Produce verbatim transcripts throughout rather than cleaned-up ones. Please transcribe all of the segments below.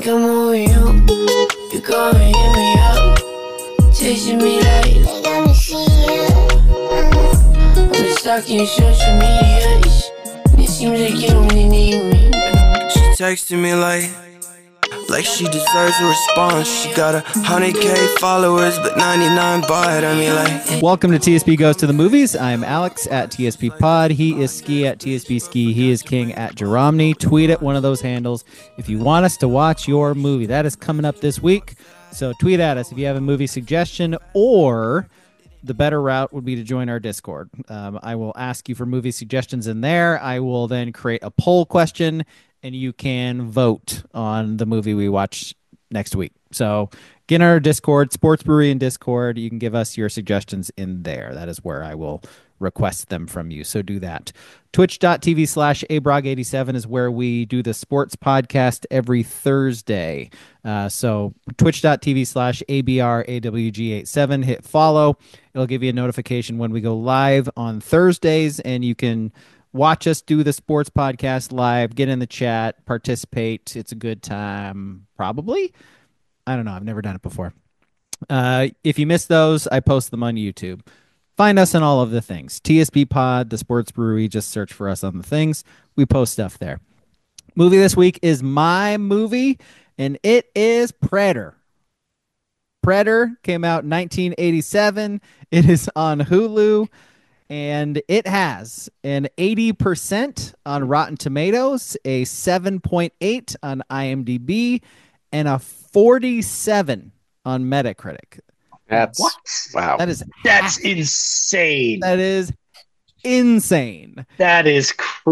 like I'm over you. You go and hit me up, texting me like they gonna see you. I've been stalking social media. It seems like you don't really need me. She texting me like, like she deserves a response. She got a hundred K followers, but ninety-nine bought. I mean, like. Welcome to T S P Goes to the Movies. I'm Alex at T S P Pod. He is Ski at T S P Ski. He is King at Jeromney. Tweet at one of those handles if you want us to watch your movie. That is coming up this week. So tweet at us if you have a movie suggestion, or the better route would be to join our Discord. Um, I will ask you for movie suggestions in there. I will then create a poll question, and you can vote on the movie we watch next week. So get in our Discord, Sports Brewery and Discord. You can give us your suggestions in there. That is where I will request them from you. So do that. Twitch.tv slash abrog87 is where we do the sports podcast every Thursday. Uh, so twitch.tv slash abrawg87. Hit follow. It'll give you a notification when we go live on Thursdays, and you can watch us do the sports podcast live, get in the chat, participate. It's a good time, probably. I don't know. I've never done it before. Uh, if you miss those, I post them on YouTube. Find us on all of the things. T S P Pod, the Sports Brewery. Just search for us on the things. We post stuff there. Movie this week is my movie, and it is Predator. Predator came out in nineteen eighty-seven. It is on Hulu. And it has an eighty percent on Rotten Tomatoes, a seven point eight on IMDb, and a forty-seven on Metacritic. That's what? Wow. That is That's insane. That is insane. That is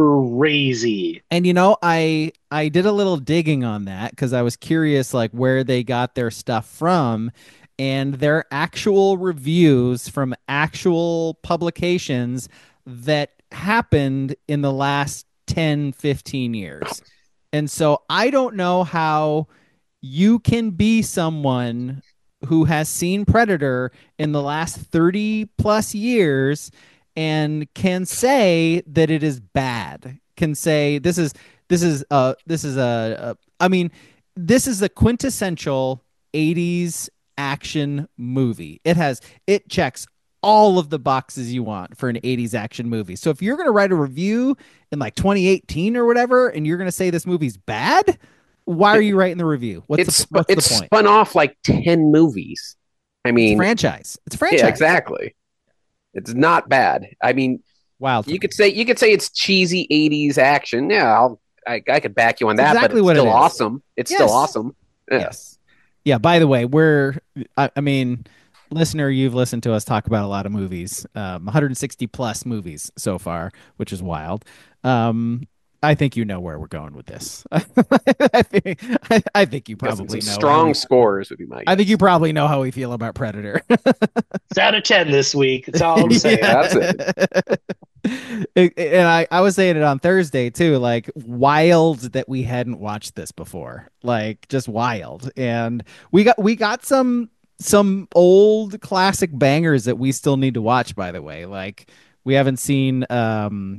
crazy. And you know, I I did a little digging on that because I was curious, like, where they got their stuff from. And their actual reviews from actual publications that happened in the last ten, fifteen years. And so I don't know how you can be someone who has seen Predator in the last thirty plus years and can say that it is bad, can say this is, this is, uh, this is a, a I mean, this is the quintessential eighties action movie. It has it checks all of the boxes you want for an eighties action movie. So if you're going to write a review in like twenty eighteen or whatever, and you're going to say this movie's bad, why are you writing the review? What's it's the, what's it's the point? Spun off like ten movies. I mean, it's a franchise. It's a franchise. Yeah, exactly. It's not bad. I mean, wow. You could say you could say it's cheesy eighties action. Yeah, I'll, I I could back you on that. Exactly but what it's still it is. awesome. It's Yes. still awesome. Yeah. Yes. Yeah, by the way, we're, I, I mean, listener, you've listened to us talk about a lot of movies, um, one hundred sixty plus movies so far, which is wild. Um, I think you know where we're going with this. I think I, I think you probably know. Strong we, scores would be my guess. I think you probably know how we feel about Predator. It's out of ten this week. That's all I'm saying. Yeah, that's it. It- and I, I was saying it on Thursday too, like wild that we hadn't watched this before, like just wild. And we got we got some some old classic bangers that we still need to watch, by the way. Like we haven't seen um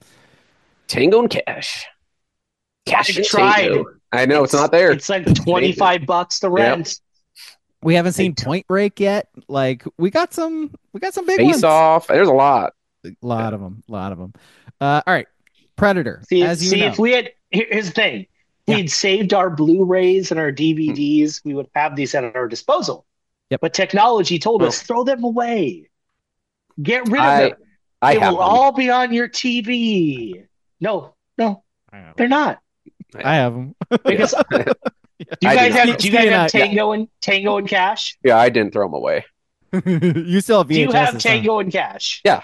Tango and Cash. Cash I and tried. Tango. I know it's, it's not there. It's like twenty-five bucks to rent. Yep. We haven't seen Point Break yet. Like we got some we got some big Face ones. Off. There's a lot. A lot yeah. of them. A lot of them. Uh, all right. Predator. See, as you see know. if we had, here's the thing. If yeah. we'd saved our Blu-rays and our D V Ds, mm. we would have these at our disposal. Yep. But technology told well, us, throw them away. Get rid I, of them. I they have will them. all be on your T V. No, no, they're not. I have them. Because, do you guys have, do you guys have Tango and Tango and Cash? Yeah, I didn't throw them away. You still have V H S. Do you have Tango and Cash? Yeah.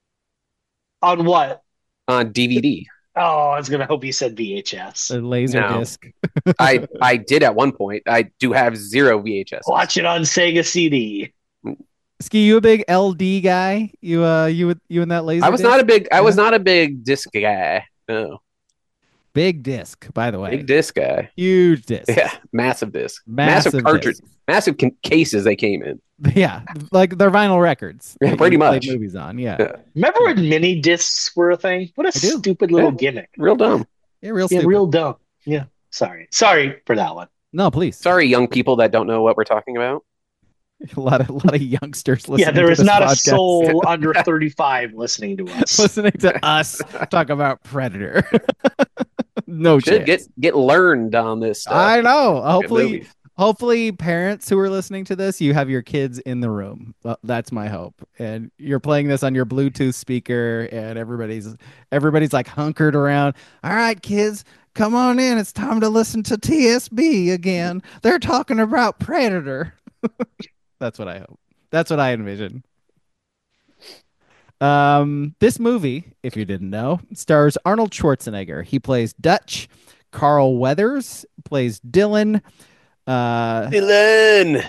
On what? On D V D. Oh, I was gonna hope you said V H S. A laser no. disc. I I did at one point. I do have zero V H S. Watch it on Sega C D. Ski, you a big L D guy? You uh, you you and that laser? I was disc? not a big. I yeah. was not a big disc guy. No. Big disc, by the way. Big disc guy. Huge disc. Yeah, massive disc. Massive, massive cartridge. Disc. Massive con- cases they came in. Yeah, like they're vinyl records. Yeah, pretty much. Movies on. Yeah. yeah. Remember when mini discs were a thing? What a stupid little yeah. gimmick. Real dumb. Yeah, real yeah, stupid. real dumb. Yeah. Sorry. Sorry for that one. No, please. Sorry, young people that don't know what we're talking about. A lot of a lot of youngsters listening. Yeah, there to is this not podcast. a soul under thirty-five listening to us. Listening to us talk about Predator. No Should chance. get get learned on this stuff. I know. Hopefully, hopefully, parents who are listening to this, you have your kids in the room. Well, that's my hope. And you're playing this on your Bluetooth speaker, and everybody's everybody's like hunkered around. All right, kids, come on in. It's time to listen to T S B again. They're talking about Predator. That's what I hope. That's what I envision. Um, this movie, if you didn't know, stars Arnold Schwarzenegger. He plays Dutch. Carl Weathers plays Dylan. Uh, Dylan,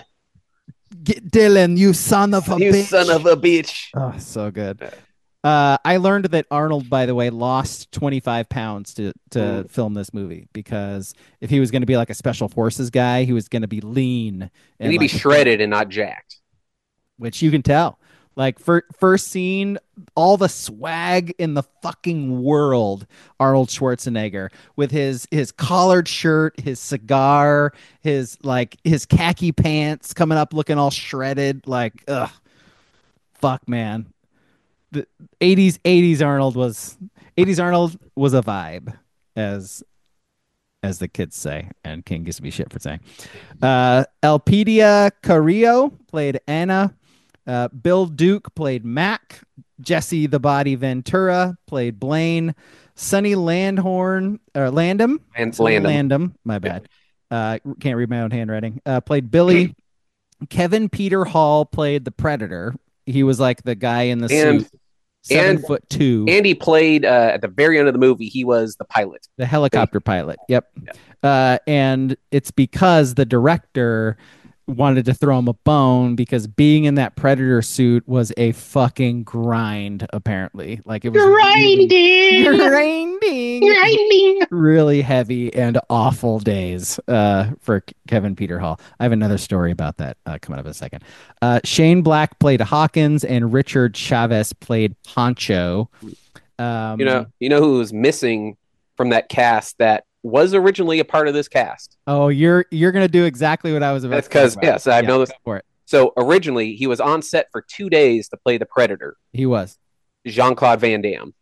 get Dylan, you son of a you bitch. son of a bitch. Oh, so good. Uh, I learned that Arnold, by the way, lost twenty-five pounds to, to mm. film this movie because if he was going to be like a special forces guy, he was going to be lean. And, and he'd like, be shredded and not jacked. Which you can tell. Like, for, first scene, all the swag in the fucking world, Arnold Schwarzenegger, with his his collared shirt, his cigar, his, like, his khaki pants coming up looking all shredded. Like, ugh. Fuck, man. The eighties eighties Arnold was eighties Arnold was a vibe, as as the kids say, and King gives me shit for saying. Uh, Elpidia Carrillo played Anna. Uh, Bill Duke played Mac. Jesse the Body Ventura played Blaine. Sonny Landhorn or Landham. And Sonny Landham. Landham. My bad. Uh, can't read my own handwriting. Uh, played Billy. Kevin Peter Hall played the Predator. He was like the guy in the and, suit. Seven and, foot two. And he played uh, at the very end of the movie. He was the pilot, the helicopter yeah. pilot. Yep. Yeah. Uh, and it's because the director wanted to throw him a bone because being in that Predator suit was a fucking grind. Apparently, like it was grinding, really, grinding, grinding, really heavy and awful days uh, for Kevin Peter Hall. I have another story about that uh, coming up in a second. Uh, Shane Black played Hawkins, and Richard Chavez played Poncho. Um, you know, you know who was missing from that cast that was originally a part of this cast. Oh, you're you're gonna do exactly what I was about. That's because yes, I've yeah, noticed for it. So originally he was on set for two days to play the Predator. He was Jean-Claude Van Damme.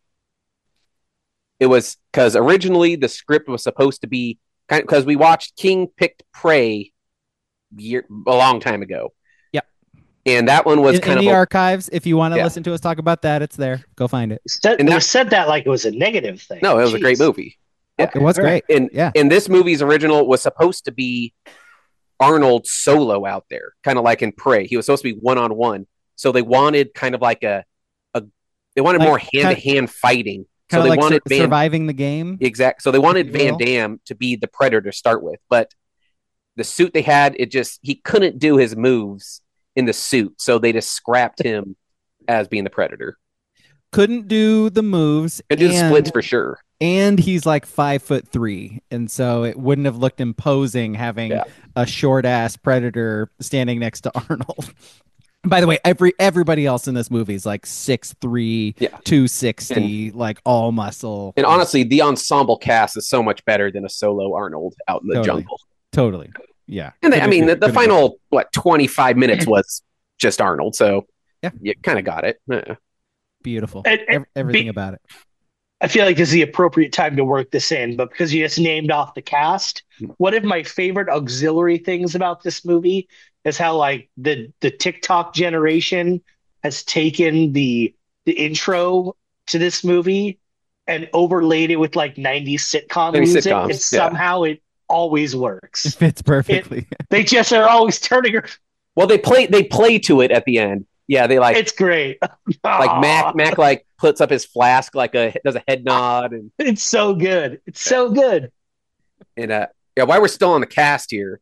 It was because originally the script was supposed to be kind of because we watched King Picked Prey year a long time ago. Yep. And that one was in, kind in of the a, archives. If you want to yeah. listen to us talk about that, it's there. Go find it. Said, and that, that said that like it was a negative thing. No, it was Jeez. a great movie. Yeah. It was great. And yeah. And this movie's original was supposed to be Arnold solo out there, kind of like in Prey. He was supposed to be one on one. So they wanted kind of like a, a they wanted like, more hand to hand fighting. So they like wanted sur- Van, surviving the game. Exactly. So they wanted Van Damme to be the Predator to start with, but the suit they had, it just he couldn't do his moves in the suit, so they just scrapped him as being the Predator. Couldn't do the moves. Could do the splits for sure. And he's like five foot three, and so it wouldn't have looked imposing having yeah. a short ass Predator standing next to Arnold. By the way, every everybody else in this movie is like six three, yeah. two sixty, and, like all muscle. And honestly, the ensemble cast is so much better than a solo Arnold out in the totally. jungle. Totally. Yeah. And they, I mean, the, the final, been. what, twenty-five minutes was just Arnold. So yeah, you kind of got it. Yeah. Beautiful. And, and Everything be, about it. I feel like this is the appropriate time to work this in, but because you just named off the cast, one of my favorite auxiliary things about this movie is how like the the TikTok generation has taken the the intro to this movie and overlaid it with like nineties sitcom nineties music, sitcoms, and yeah. somehow it always works. It fits perfectly. It, they just are always turning her. Well, they play they play to it at the end. Yeah, they like it's great. Like Mac Mac like puts up his flask like a does a head nod and it's so good. It's so good. And uh yeah, while we're still on the cast here,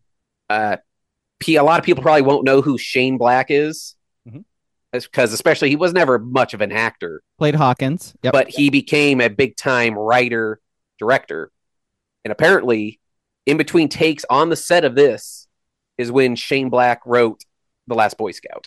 uh P, a lot of people probably won't know who Shane Black is. Mm-hmm. That's because especially he was never much of an actor. Played Hawkins. Yep. But he became a big time writer, director. And apparently, in between takes on the set of this is when Shane Black wrote The Last Boy Scout.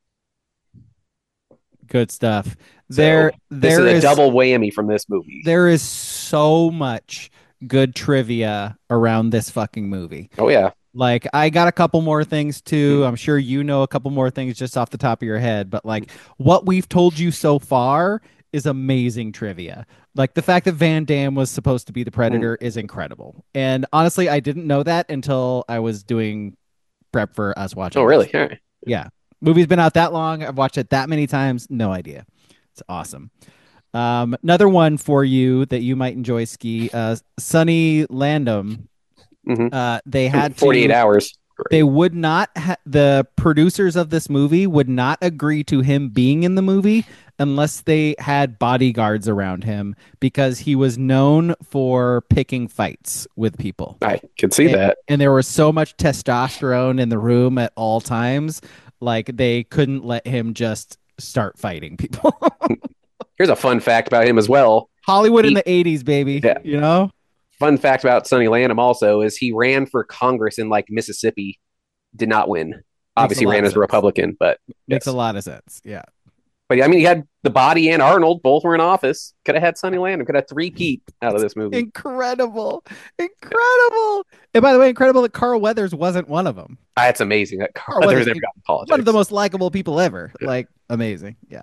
Good stuff. There, so, there there is a is, double whammy from this movie. There is so much good trivia around this fucking movie. Oh yeah. Like, I got a couple more things too. I'm sure you know a couple more things just off the top of your head, but like what we've told you so far is amazing trivia. Like the fact that Van Damme was supposed to be the Predator is incredible. And honestly, I didn't know that until I was doing prep for us watching. Oh really? this. All right. Yeah. Movie's been out that long. I've watched it that many times. No idea. It's awesome. Um, another one for you that you might enjoy, Ski. Uh, Sonny Landham. Mhm. Uh, they had to, forty-eight hours. They would not. Ha- the producers of this movie would not agree to him being in the movie unless they had bodyguards around him because he was known for picking fights with people. I can see and, that. And there was so much testosterone in the room at all times, like they couldn't let him just start fighting people. Here's a fun fact about him as well. Hollywood He- in the eighties, baby. Yeah. You know? Fun fact about Sonny Landham also is he ran for Congress in like Mississippi, did not win. Obviously lot ran of as a sense. Republican, but Makes yes. a lot of sense. Yeah. But yeah, I mean, he had the body and Arnold both were in office. Could have had Sonny Landham. Could have three-peat out of this movie. Incredible. Incredible. And by the way, incredible that Carl Weathers wasn't one of them. That's amazing. That Carl Carl Weathers Weathers, never got in politics. One of the most likable people ever. Yeah. Like, amazing. Yeah.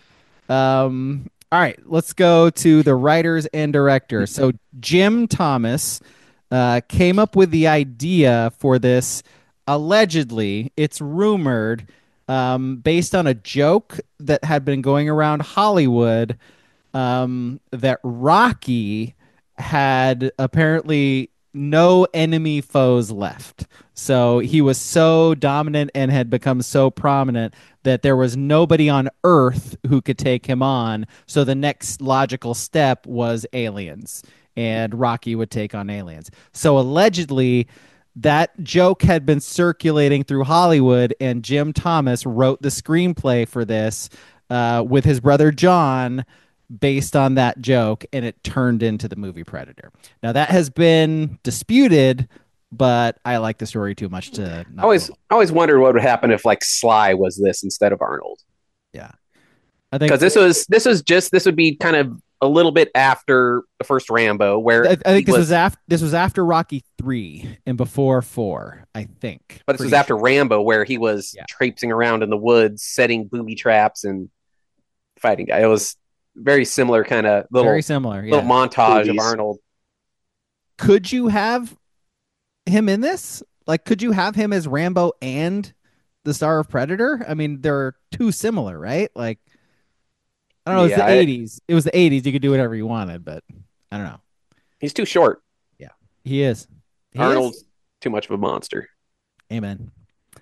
Um, all right, let's go to the writers and director. So Jim Thomas uh, came up with the idea for this. Allegedly, it's rumored, um, based on a joke that had been going around Hollywood, um, that Rocky had apparently no enemy foes left. So he was so dominant and had become so prominent that there was nobody on Earth who could take him on. So the next logical step was aliens, and Rocky would take on aliens. So allegedly, that joke had been circulating through Hollywood, and Jim Thomas wrote the screenplay for this uh, with his brother John based on that joke, and it turned into the movie Predator. Now, that has been disputed, but I like the story too much to not I always, go. I always wondered what would happen if like Sly was this instead of Arnold. Yeah. I think Because this was this was just this would be kind of a little bit after the first Rambo, where I, I think he this was, after this was after Rocky three and before four, I think. but this was Pretty after sure. Rambo, where he was Yeah. traipsing around in the woods, setting booby traps and fighting guy. It was very similar kind of little Very similar. Yeah. little montage Movies. of Arnold. Could you have him in this? Like, could you have him as Rambo and the star of Predator? I mean, they're too similar, right? Like, I don't know. It's Yeah, the I- eighties. It was the eighties. You could do whatever you wanted, but I don't know. He's too short. He is. He Arnold's is. too much of a monster. Amen.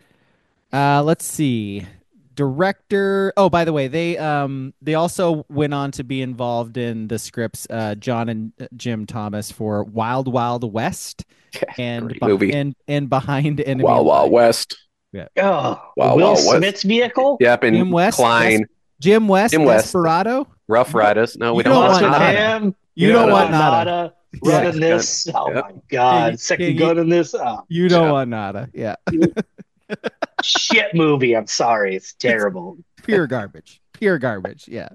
Uh, let's see. Director. Oh, by the way, they um they also went on to be involved in the scripts. Uh, John and Jim Thomas for Wild Wild West and Great beh- movie. and and Behind Enemy Wild Wild Lines. West. Oh, Wow, Will wow, what- Smith's vehicle? Yep, and Jim West. Klein, Des- Jim West. Jim West. Desperado. Rough Riders. No, we You don't, don't want want nada. nada. Him, You don't want nada. nada. Yeah. Running this. Oh Yep. my God. King- Second King- gun in this. Oh, You don't Yeah. want nada. Yeah. shit movie. I'm sorry. It's terrible. Pure garbage. Pure garbage. Yeah.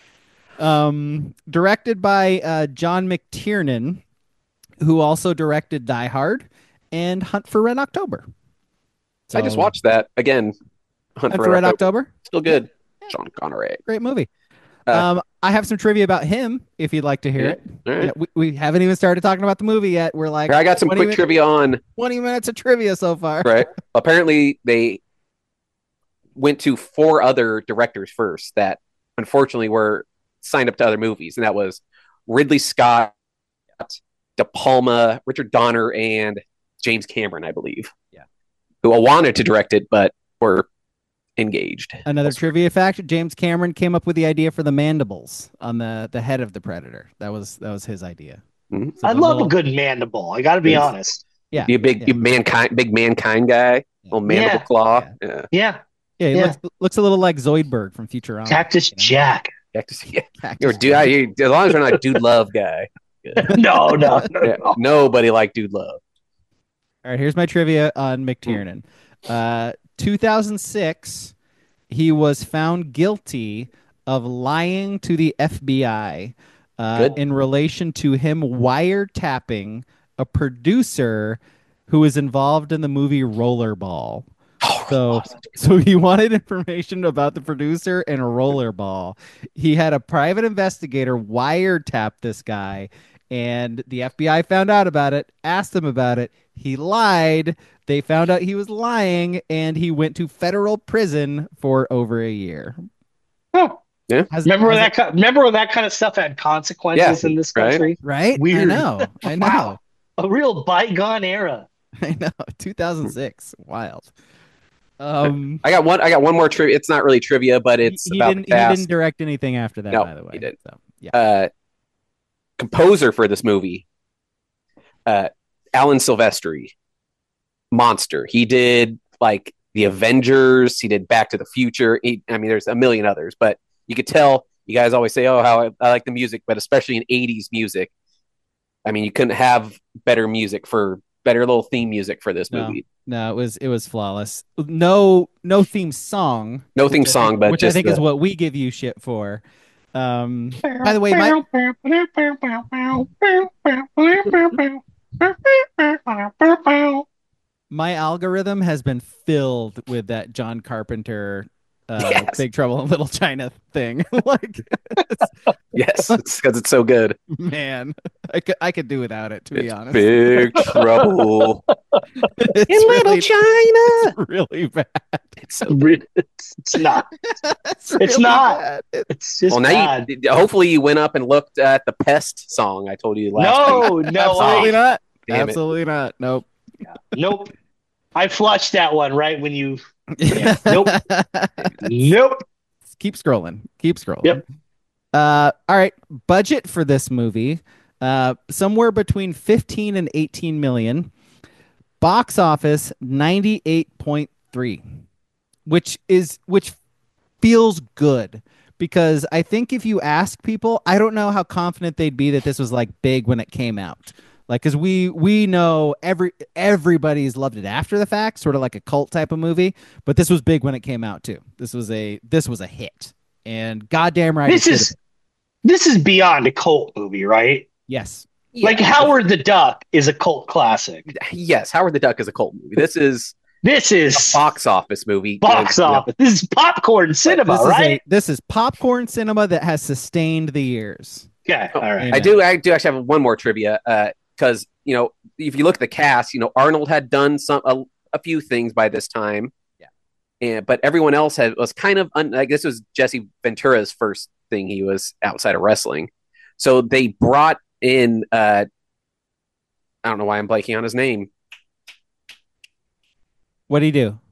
Um, directed by uh, John McTiernan, who also directed Die Hard and Hunt for Red October. I just So, watched that again. Hunt, Hunt for Red October. Still good. Sean Connery. Great movie. Uh, um, I have some trivia about him if you'd like to hear Yeah. it. All right. Yeah, we, we haven't even started talking about the movie yet. We're like Here, I got some twenty quick min- trivia on. twenty minutes of trivia so far. Right. Apparently, they went to four other directors first that unfortunately were signed up to other movies, and that was Ridley Scott, De Palma, Richard Donner, and James Cameron, I believe. Yeah. Who wanted to direct it, but were engaged. Another trivia fact: James Cameron came up with the idea for the mandibles on the, the head of the Predator. That was that was his idea. Mhm. So I the love little- a good mandible. I got to be Yes. honest. Yeah, You a big, yeah. you mankind, big mankind guy, little mandible Yeah. claw. Yeah. Yeah. yeah. He Yeah. Looks, looks a little like Zoidberg from Futurama. Cactus you know? Jack. Yeah. Yeah. Cactus You're a dude, Jack. you- as long as you're not a dude love guy. no, no, no. Yeah. no. Nobody liked dude love. All right, here's my trivia on McTiernan. Uh, two thousand six, he was found guilty of lying to the F B I uh, Good. in relation to him wiretapping a producer who was involved in the movie Rollerball. Oh, So, so he wanted information about the producer and Rollerball. He had a private investigator wiretap this guy, and the F B I found out about it, asked him about it. He lied. They found out he was lying, and he went to federal prison for over a year. Oh, yeah. Has- remember when has that? ki- Remember when that kind of stuff had consequences Yeah, in this right? country? Right? Weird. I know. I know. Wow. A real bygone era. I know. two thousand six. Wild. Um, I got one. I got one more trivia. It's not really trivia, but he, it's he about didn't. the He cast. didn't direct anything after that, No, by the way. he didn't. So yeah. Uh, composer for this movie, uh, Alan Silvestri, monster. He did like the Avengers. He did Back to the Future. He, I mean, there's a million others, but you could tell. You guys always say, "Oh, how I, I like the music," but especially in eighties music. I mean, you couldn't have better music for better little theme music for this No, movie. no, it was it was flawless. No, no theme song. No theme which I song, think- but which I just think is the- what we give you shit for. Um, by the way, my my algorithm has been filled with that John Carpenter, uh, Yes. Big Trouble in Little China thing. Like, it's- yes, it's because it's so good. man, I could I could do without it, to be It's honest. big trouble It's in Little really, China. it's really bad. It's so It's, it's not. It's, It's really not. bad. It- It's just well, now bad. you hopefully you went up and looked at the Pest song I told you last No, time. no, absolutely way. not. Damn it. Absolutely not. Nope. Nope. I flushed that one right when you. Yeah. Nope. Nope. Keep scrolling. Keep scrolling. Yep. Uh, all right. Budget for this movie, uh, somewhere between fifteen and eighteen million. Box office ninety-eight point three, which is which feels good because I think if you ask people, I don't know how confident they'd be that this was like big when it came out. Like, because we we know every everybody's loved it after the fact, sort of like a cult type of movie. But this was big when it came out too. This was a this was a hit, and goddamn right, This it is should've this is beyond a cult movie, right? been. Yes. Like Yeah. Howard the Duck is a cult classic. Yes, Howard the Duck is a cult movie. This is This a is box office movie. box You know, office. This is popcorn cinema, This is right? a, this is popcorn cinema that has sustained the years. Okay, all right. Amen. I do. I do actually have one more trivia because you know if you look at the cast, you know Arnold had done some a, a few things by this time. Yeah. And but everyone else had was kind of un, like this was Jesse Ventura's first thing he was outside of wrestling, so they brought in. Uh, I don't know why I'm blanking on his name. What do you do?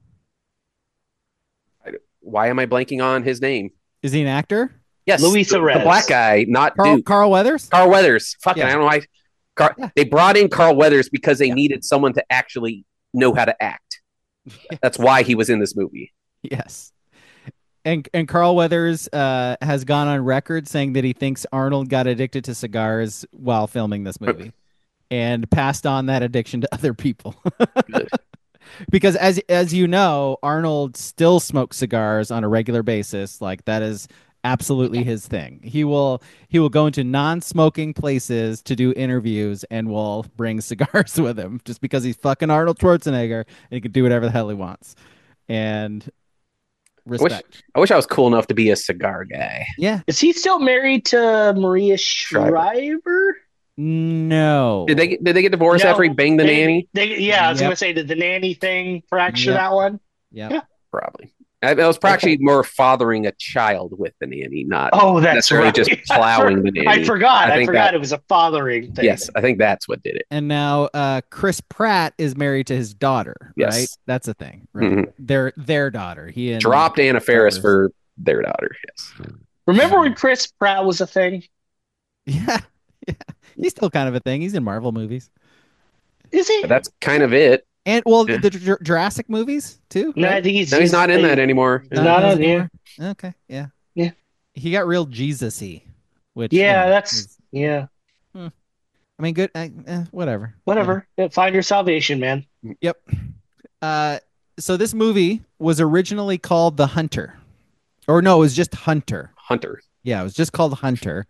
Why am I blanking on his name? Is he an actor? Yes, Luis the, the Arez. black guy, not Carl, Duke. Carl Weathers? Carl Weathers. Fucking, Yeah. I don't know why. Car- Yeah. They brought in Carl Weathers because they Yeah. needed someone to actually know how to act. That's why he was in this movie. Yes. And and Carl Weathers uh, has gone on record saying that he thinks Arnold got addicted to cigars while filming this movie and passed on that addiction to other people. Good. Because as as you know, Arnold still smokes cigars on a regular basis. Like that is absolutely his thing. He will he will go into non-smoking places to do interviews and will bring cigars with him just because he's fucking Arnold Schwarzenegger and he can do whatever the hell he wants. And respect. I wish I was cool enough to be a cigar guy. Yeah. Is he still married to Maria Shriver. Shriver? No. Did they get, did they get divorced No, after he banged the they- nanny? They, yeah, I was Yep. gonna say, did the nanny thing fracture Yep. that one? Yeah. Yeah. Probably. I, I was actually more fathering a child with the nanny, not Oh, that's necessarily right. just plowing the nanny. I forgot. I I, think forgot that- it was a fathering thing. Yes, I think that's what did it. And now uh, Chris Pratt is married to his daughter, Yes. right? That's a thing. Right. Mhm. Their their daughter. He and Dropped Anna Faris Faris. for their daughter. Yes. Remember when Chris Pratt was a thing? Yeah. Yeah. He's still kind of a thing. He's in Marvel movies. Is he? But that's kind of it. And well, Yeah. the Jur- Jurassic movies too. no, I right? think he's. No, he's not in that anymore. He's not in on those here. anymore? Okay, yeah, Yeah. He got real Jesus-y, which Yeah, you know, that's is- yeah. I mean, good. Uh, eh, whatever. Whatever. Yeah, find your salvation, man. Yep. Uh, so this movie was originally called The Hunter, or no, it was just Hunter. Hunter. Yeah, it was just called Hunter.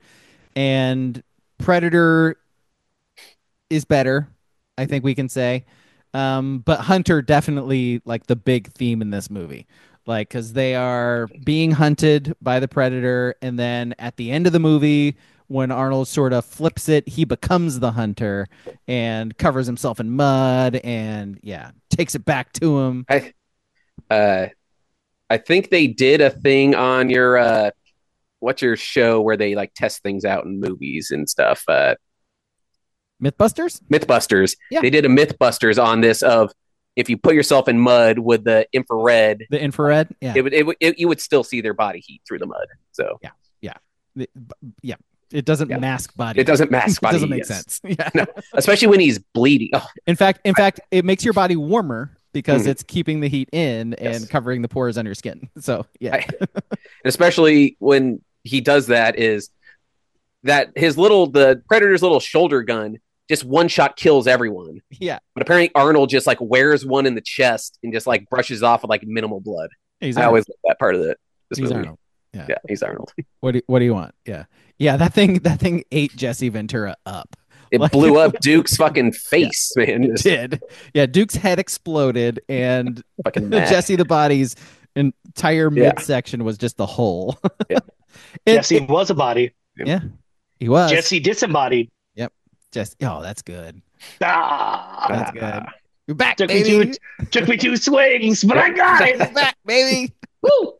and Predator is better, I think we can say. Um, but Hunter definitely like the big theme in this movie. Like, because they are being hunted by the Predator, and then at the end of the movie, when Arnold sort of flips it, he becomes the hunter and covers himself in mud and yeah, takes it back to him. I, uh, I think they did a thing on your uh, what's your show where they like test things out in movies and stuff. Uh, Mythbusters? Mythbusters. Yeah. They did a Mythbusters on this of if you put yourself in mud with the infrared, The infrared? Yeah. it would it, would- it you would still see their body heat through the mud. So Yeah. Yeah. The- yeah. It doesn't Yeah. mask body. it doesn't mask It body doesn't heat, make yes. sense. Yeah. No, especially when he's bleeding. Oh, In fact, in fact, it makes your body warmer because Mhm. it's keeping the heat in and Yes. covering the pores on your skin. So yeah. I- and especially when he does that is that his little the Predator's little shoulder gun just one shot kills everyone. yeah. But apparently Arnold just like wears one in the chest and just like brushes off with like minimal blood. He's I Arnold. always like that part of the this He's movie. Arnold. Yeah. Yeah, he's Arnold. What do what do you want? Yeah. Yeah, that thing that thing ate Jesse Ventura up. It Like- blew up Duke's fucking face, man. It Just did. Yeah, Duke's head exploded and fucking mad. Jesse the body's entire Yeah. midsection was just the hole. Yeah. It- Jesse it- was a body. yeah. He was. Jesse disembodied. Jesse. Oh, that's good. Ah, That's good. You're back, took me baby. two, took me two swings, but I got You're it. back, baby. Woo!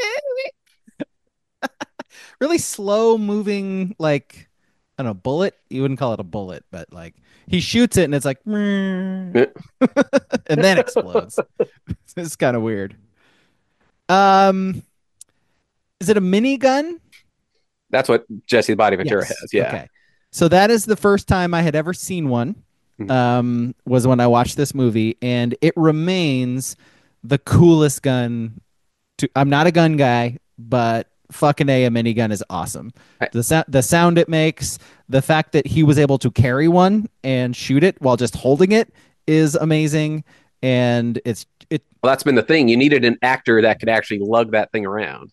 Really slow moving, like I don't know, bullet. You wouldn't call it a bullet, but like he shoots it and it's like, and then explodes. It's kind of weird. Um, is it a minigun? That's what Jesse the Body Ventura Yes. has. Yeah. Okay. So that is the first time I had ever seen one. Mhm. Um, was when I watched this movie, and it remains the coolest gun. To I'm not a gun guy, but fucking a, a minigun is awesome. I- The sound, the sound it makes, the fact that he was able to carry one and shoot it while just holding it is amazing. And it's it. Well, that's been the thing. You needed an actor that could actually lug that thing around.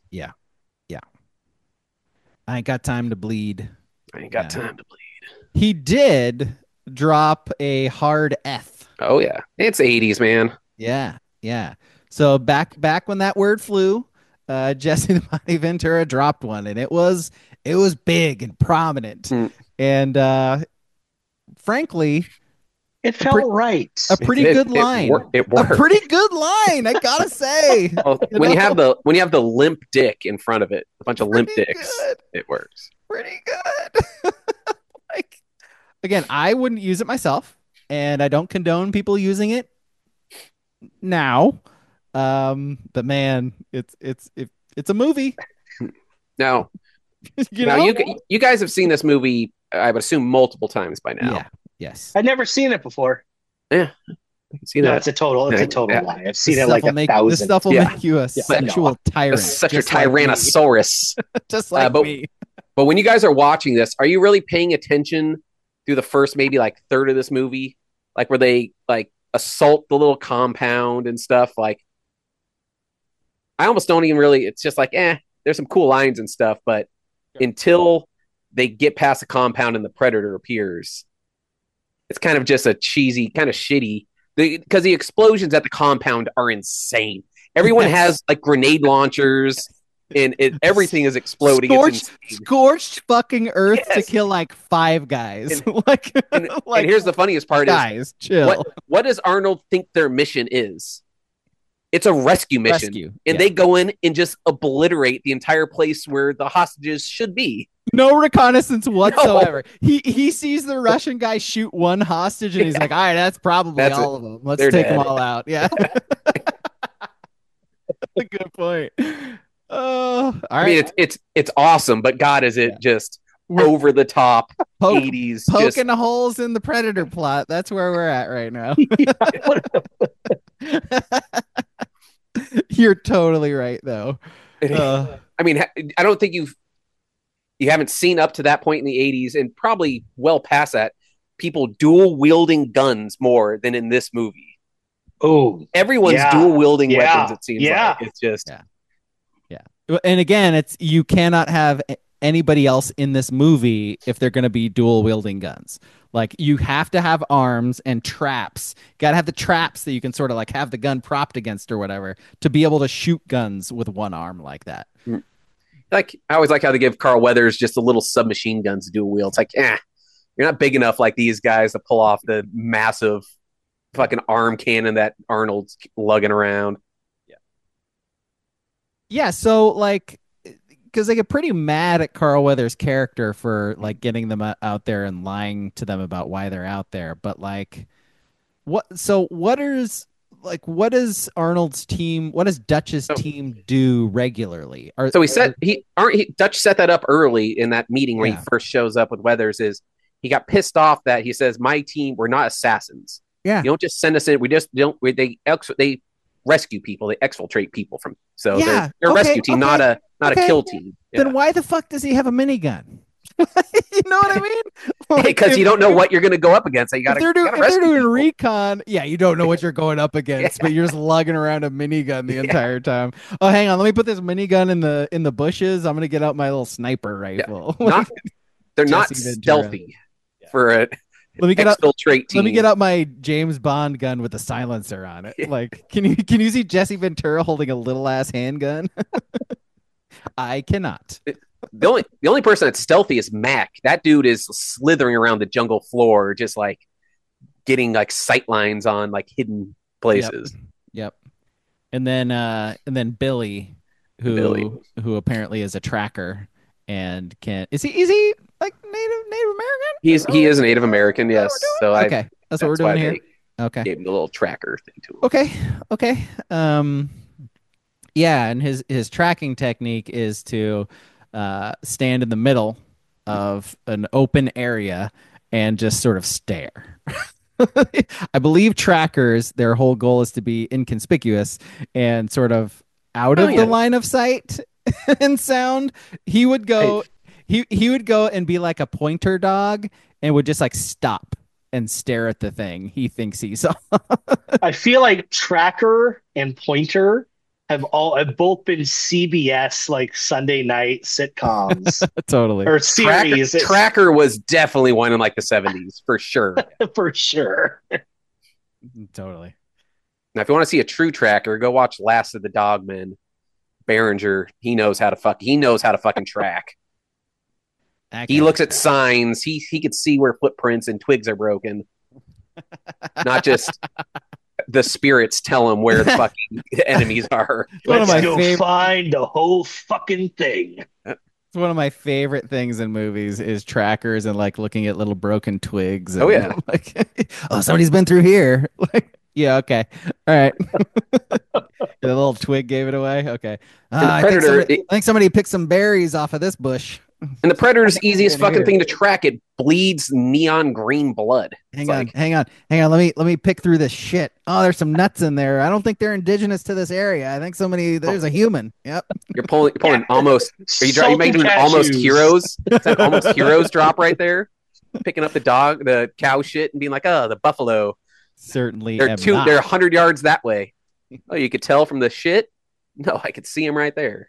I ain't got time to bleed. I ain't got Yeah. time to bleed. He did drop a hard F. Oh yeah, it's eighties, man. Yeah, yeah. So back back when that word flew, uh, Jesse the Body Ventura dropped one, and it was it was big and prominent, Hmm. and uh, frankly, It felt pre- right. a pretty It- good it line. wor- It A worked. pretty good line, I gotta say. Well, you when you know? have the when you have the limp dick in front of it, a bunch of limp Pretty dicks, good. it works. Pretty good. Like again, I wouldn't use it myself, and I don't condone people using it now. Um, but man, it's it's it, it's a movie. Now, You now know? you you guys have seen this movie, I would assume multiple times by now. Yeah. Yes. I'd never seen it before. See No, that? it's a total. It's a total Yeah. lie. I've seen This it like stuff will a make, This thousand. stuff will Yeah. make you a sexual tyrant. Such a just like me. tyrannosaurus. Just like but- me. But when you guys are watching this, are you really paying attention through the first maybe like third of this movie, like where they like assault the little compound and stuff? Like, I almost don't even really. It's just like, eh, there's some cool lines and stuff, but until they get past the compound and the predator appears, it's kind of just a cheesy, kind of shitty. Because the, the explosions at the compound are insane. Everyone Yes. has like grenade launchers, and it, everything is exploding. Scorched, It's insane. scorched fucking earth to Yes. kill like five guys. like, And, like and here's the funniest part: is guys, chill. what what does Arnold think their mission is? It's a rescue mission, Rescue. and Yeah. they go in and just obliterate the entire place where the hostages should be. No reconnaissance whatsoever. He he sees the Russian guy shoot one hostage, and he's Yeah. like, "All right, that's probably That's all of them. Let's They're take them dead." all out." Yeah, that's a good point. Oh, all I right. mean, it's it's it's awesome, but God, is it Yeah. just We're over the top poke- eighties? poking Just holes in the Predator plot. That's where we're at right now. You're totally right, though. Uh, I mean, ha- I don't think you've you haven't seen up to that point in the eighties, and probably well past that, people dual wielding guns more than in this movie. Oh, Everyone's Yeah. dual wielding Yeah. weapons. It seems Yeah. like it's just Yeah. and again, it's you cannot have a- anybody else in this movie if they're going to be dual wielding guns. Like you have to have arms and traps. Got to have the traps that you can sort of like have the gun propped against or whatever to be able to shoot guns with one arm like that. Like I always like how they give Carl Weathers just a little submachine guns to do a wheel. It's like, eh, you're not big enough like these guys to pull off the massive fucking arm cannon that Arnold's lugging around. Yeah. Yeah. So like, because they get pretty mad at Carl Weathers' character for like getting them out there and lying to them about why they're out there. But like, what? So what is like what does Arnold's team? What does Dutch's so, team do regularly? Are, so he said he aren't he, Dutch set that up early in that meeting when yeah. he first shows up with Weathers. Is he got pissed off that he says my team we're not assassins. Yeah, you don't just send us in. We just don't. We, they they rescue people. They exfiltrate people from. So yeah, they're, they're okay, a rescue team, okay, not a not okay. a kill team. Then yeah. why the fuck does he have a minigun? You know what I mean? Because like, you don't know what you're going to go up against. So you got to. If they're, do, if they're doing people. recon, yeah, you don't know what you're going up against, yeah. but you're just lugging around a minigun the entire yeah. time. Oh, hang on, let me put this minigun in the in the bushes. I'm going to get out my little sniper rifle. Yeah. Not, they're not stealthy yeah. for a. Let me get out. Team. Let me get out my James Bond gun with a silencer on it. Like, can you can you see Jesse Ventura holding a little ass handgun? I cannot. The only the only person that's stealthy is Mac. That dude is slithering around the jungle floor, just like getting like sight lines on like hidden places. Yep. yep. And then uh, and then Billy, who Billy. who apparently is a tracker and can is he is he like Native Native American? He's he is a Native American, yes. So I, okay, that's, that's what we're doing here. Okay, gave him the little tracker thing to him. Okay, okay. Um, yeah, and his his tracking technique is to uh, stand in the middle of an open area and just sort of stare. I believe trackers, their whole goal is to be inconspicuous and sort of out oh, of yeah. the line of sight and sound. He would go, hey. he he would go and be like a pointer dog and would just like stop and stare at the thing he thinks he saw. I feel like tracker and pointer have all have both been C B S like Sunday night sitcoms. Totally. Or series. Tracker, tracker was definitely one in like the seventies for sure. For sure. Totally. Now, if you want to see a true tracker, go watch Last of the Dogmen. Behringer, he knows how to fuck. He knows how to fucking track. He looks at signs. He he could see where footprints and twigs are broken. Not just the spirits tell him where the fucking enemies are. Let's go favorite... find the whole fucking thing. It's one of my favorite things in movies is trackers and like looking at little broken twigs. And, oh yeah, like oh somebody's been through here. Like yeah, okay, all right. The little twig gave it away. Okay, uh, I, think somebody, it, I think somebody picked some berries off of this bush. And the Predator's easiest fucking here. thing to track. It bleeds neon green blood. Hang it's on, like... hang on, hang on. Let me let me pick through this shit. Oh, there's some nuts in there. I don't think they're indigenous to this area. I think somebody there's a human. Yep. You're pulling, you're pulling yeah. almost. Are you, are you making an almost heroes? Is that almost heroes drop right there? Picking up the dog, the cow shit, and being like, oh, the buffalo. Certainly, they're two. Not. They're a hundred yards that way. Oh, you could tell from the shit. No, I could see him right there.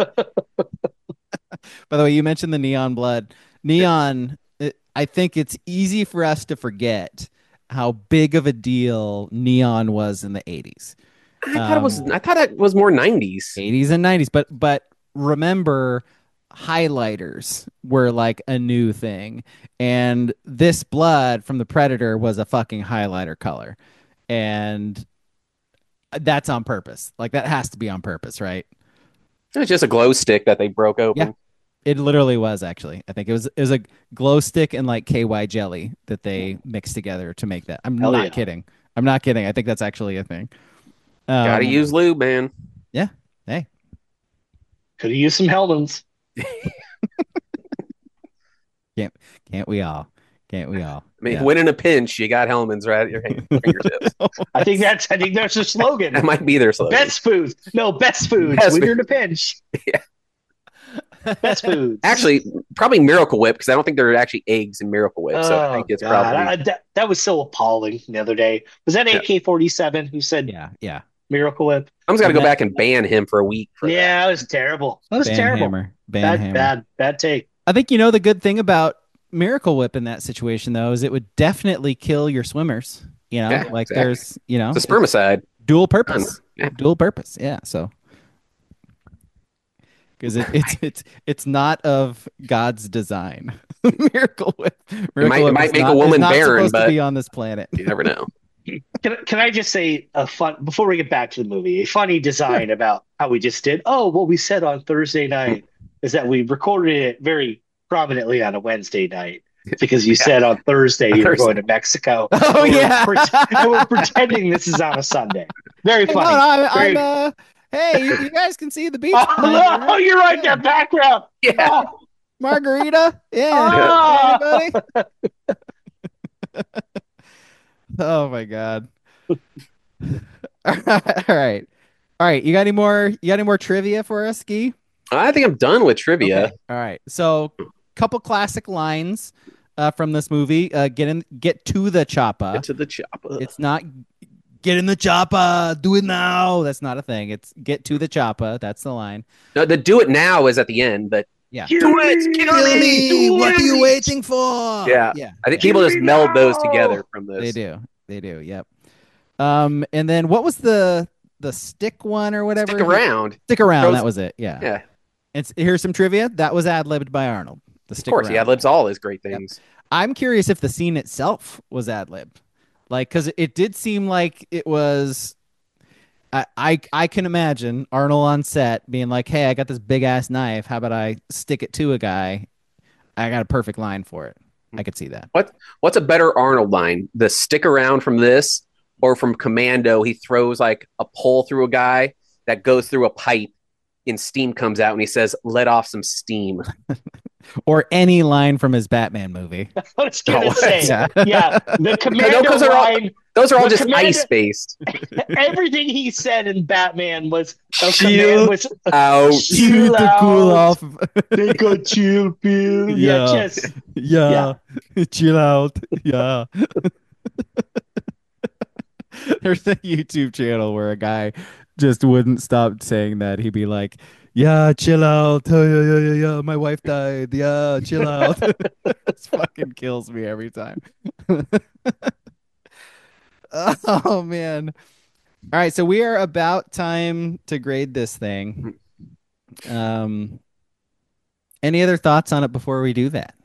By the way, you mentioned the neon blood. Neon, it, I think it's easy for us to forget how big of a deal neon was in the eighties. I thought um, it was. I thought it was more nineties, eighties and nineties. But but remember, highlighters were like a new thing, and this blood from the Predator was a fucking highlighter color, and that's on purpose. Like that has to be on purpose, right? It was just a glow stick that they broke open. Yeah. It literally was actually. I think it was it was a glow stick and like K Y jelly that they mixed together to make that. I'm Hell not yeah. kidding. I'm not kidding. I think that's actually a thing. Um, Gotta use lube, man. Yeah. Hey. Could have used some Hellmann's. can't can't we all? Can't we all? I mean, yeah. when in a pinch, you got Hellmann's right at your fingertips. I think that's I think that's the slogan. That might be their slogan. Best foods. No, best foods. Best when food. you're in a pinch. Yeah. Best foods. Actually, probably Miracle Whip because I don't think there are actually eggs in Miracle Whip. So oh, I think it's God. probably I, that, that was so appalling the other day. Was that A K forty-seven who said yeah, yeah. Miracle Whip? I'm just gonna go back and ban him for a week. For yeah, that. it was terrible. That was ban terrible. Hammer. Ban Bad, hammer. bad, bad take. I think you know the good thing about Miracle Whip in that situation though is it would definitely kill your swimmers. You know, Yeah, like exactly. there's you know It's a spermicide. dual purpose, Yeah. dual purpose. Yeah, so because it, it's it's it's not of God's design. Miracle Whip. Miracle might- it Whip might is make a not- is woman not barren, supposed to but- be on this planet. You never know. Can, can I just say a fun before we get back to the movie, a funny design about how we just did. Oh, what we said on Thursday night is that we recorded it very prominently on a Wednesday night because you Yeah. said on Thursday you were Thursday. going to Mexico. Oh And we're yeah. pre- and we're pretending this is on a Sunday. Very Hey, funny. no, I'm, Very- I'm uh, hey, you, you guys can see the beach. Oh, behind me, no, you're right. Yeah. That background. Yeah. Oh, Margarita. Yeah. Ah. Hey, buddy. Oh my god. All right. All right. You got any more you got any more trivia for us, Ski? I think I'm done with trivia. Okay. All right. So couple classic lines uh, from this movie. Uh, get in get to the choppa. Get to the chopper. It's not get in the choppa, do it now. That's not a thing. It's get to the choppa. That's the line. No, the do it now is at the end, but Yeah. kill Do me, it, kill me, do What are it. you waiting for? Yeah. Yeah. I think people just Kill me meld those now. together from this. They do. They do. Yep. Um, and then what was the the stick one or whatever? Stick around. Stick around. Throws- That was it. Yeah. Yeah, It's here's some trivia. That was ad libbed by Arnold. The of stick course. around. He ad libs all his great things. I'm curious if the scene itself was ad libbed, like because it did seem like it was. I, I I can imagine Arnold on set being like, "Hey, I got this big ass knife. How about I stick it to a guy? I got a perfect line for it." I could see that. What What's a better Arnold line? The stick around from this or from Commando? He throws like a pole through a guy that goes through a pipe and steam comes out and he says, "Let off some steam." Or any line from his Batman movie. I was gonna Oh, say, yeah. yeah, the commando because they're all- line. Those are all The just Commando- ice based. Everything he said in Batman was a Chill command was Out. Chill to cool out. off. take a chill pill. Yeah, Yeah. just Yeah. Chill out. Yeah. There's a YouTube channel where a guy just wouldn't stop saying that. He'd be like, yeah, chill out. Oh, yeah, yeah, yeah, yeah. My wife died. Yeah, chill out. This fucking kills me every time. Oh, man. All right. So we are about time to grade this thing. Um, any other thoughts on it before we do that?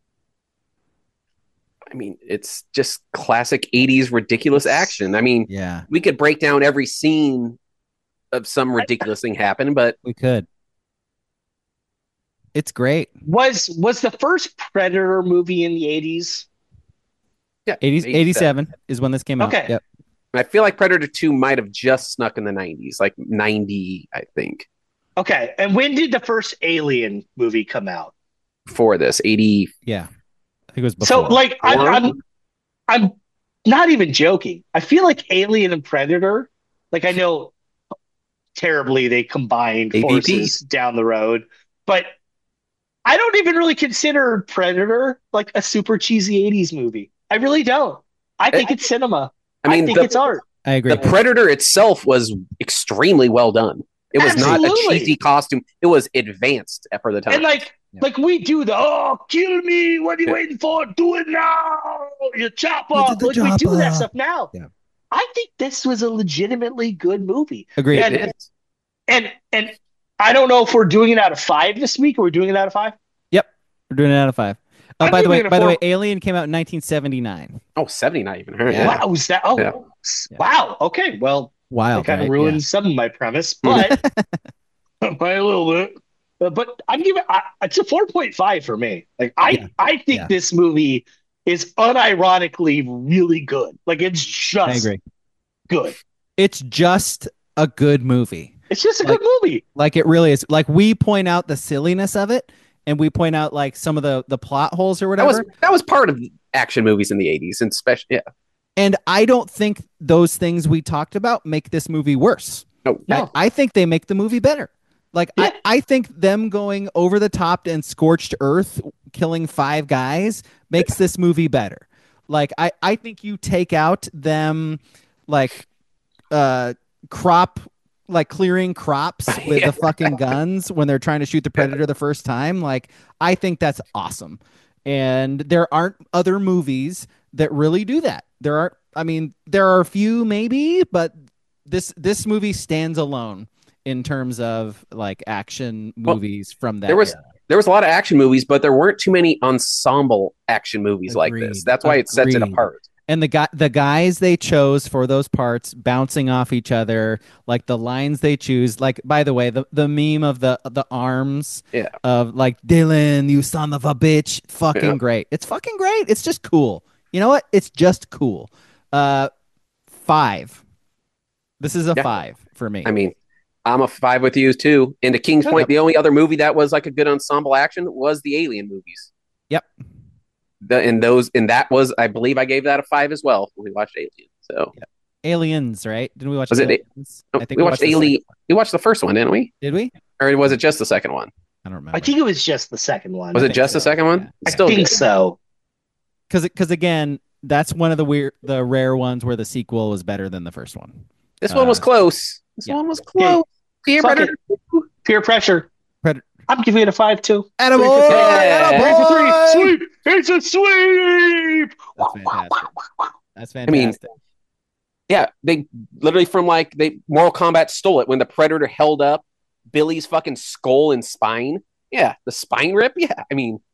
I mean, it's just classic eighties ridiculous action. I mean, Yeah, we could break down every scene of some ridiculous thing happen, but we could. It's great. was was the first Predator movie in the eighties. yeah, eighties, eighty-seven is when this came out. Okay. Yep. I feel like Predator two might have just snuck in the nineties, like ninety, I think, Okay, and when did the first Alien movie come out? for this. eighty. Yeah. I think it was before. So, like, I'm, Or- I'm I'm not even joking. I feel like Alien and Predator, like I know terribly they combined A P P. forces down the road, but I don't even really consider Predator like a super cheesy eighties movie. I really don't. I think it's cinema. I mean, I think the, it's art. I agree. the Predator itself was extremely well done. It was not Absolutely. a cheesy costume. It was advanced for the time. And like, Yeah. like we do the oh, kill me! What are you waiting for? Do it now! You chop Get off. to Like the we do that chopper. stuff now. Yeah. I think this was a legitimately good movie. Agreed. and- It is. And and I don't know if we're doing it out of five this week or we're doing it out of five. We're doing it out of five. Uh, I'm by the way, giving it a by the four. way, Alien came out in nineteen seventy-nine. Oh, seventy, not even her. Yeah. Yeah. Wow, is that? Oh, Yeah. s- Yeah. wow. Okay, well, Wild, that kind right? of ruins some of my premise, but by a little bit. Uh, but I'm giving I, it's a four point five for me. Like I, Yeah. I think Yeah. this movie is unironically really good. Like it's Yeah. I just agree. good. It's just a good movie. It's just a Like- good movie. Like it really is. Like we point out the silliness of it, and we point out like some of the the plot holes or That whatever. was that was part of action movies in the eighties, and special. Yeah. And I don't think those things we talked about make this movie worse. No. No. I, I think they make the movie better. Like Yeah. I, I think them going over the top and scorched earth, killing five guys, makes this movie better. Like I, I think you take out them like uh crop like clearing crops with Yeah. the fucking guns when they're trying to shoot the predator the first time. Like, I think that's awesome. And there aren't other movies that really do that. There aren't, I mean, there are a few maybe, but this this movie stands alone in terms of like action Well, movies from that There was era. there was a lot of action movies, but there weren't too many ensemble action movies like this. Agreed. That's why it sets it Agreed. apart. And the guy, the guys they chose for those parts, bouncing off each other, like the lines they choose. Like, by the way, the, the meme of the the arms, Yeah. of like Dylan, you son of a bitch, fucking Yeah. great. It's fucking great. It's just cool. You know what? It's just cool. Uh, five. This is a Yeah. five for me. I mean, I'm a five with you too. And to King's Point, the only other movie that was like a good ensemble action was the Alien movies. Yep. The, and those and that was, I believe, I gave that a five as well when we watched Alien. So Yep. Aliens, right? Didn't we watch Was it- Aliens? oh, we watched the second Alien. one. We watched the first one, didn't we? Did we? Or was it just the second one? I don't remember. I think it was just the second one. Was I it think just the so, second one? yeah. I Still think good. so. because because again, that's one of the weird, the rare ones where the sequel was better than the first one. This one was Uh, close. This yeah. one was close. Peer Fuck Predator. Peer pressure. Predator. I'm giving it a five too. Attaboy! Three for three. Yeah. Three for three. Attaboy! Sweep. It's a sweep. That's fantastic. That's I mean, fantastic. Yeah, they literally from like they Mortal Kombat stole it when the Predator held up Billy's fucking skull and spine. Yeah, the spine rip. Yeah, I mean,